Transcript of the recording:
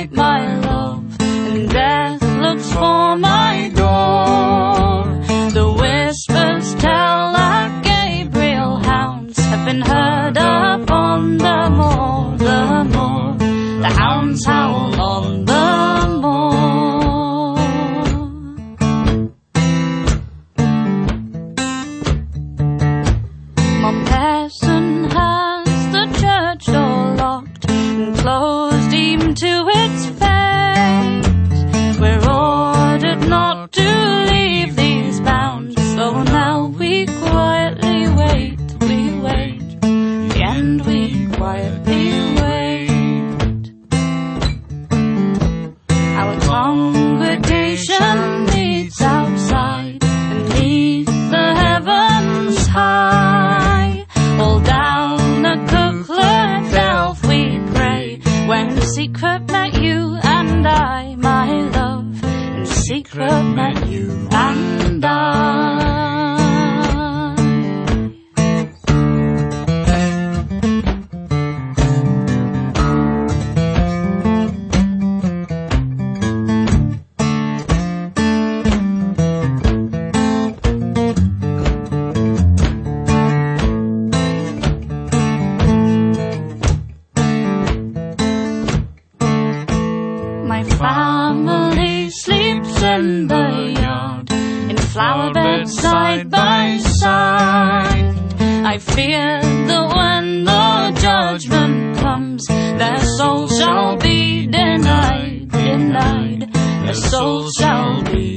night, my love, and death looks for my door. The whispers tell that Gabriel hounds have been heard upon the moor, the moor. The hounds howl on the moor. Montpesson has the church door locked and closed even to its face. We're ordered not to leave these bounds, so now we quietly wait, we wait, the end we quietly wait. Our congregation meets outside beneath the heavens high. All down the Cooklet Delph we pray, when in secret met you and I, my love, in secret met you and I. My family sleeps in the yard, in flower beds side by side. I fear that when the judgment comes, their souls shall be denied, denied. Their souls shall be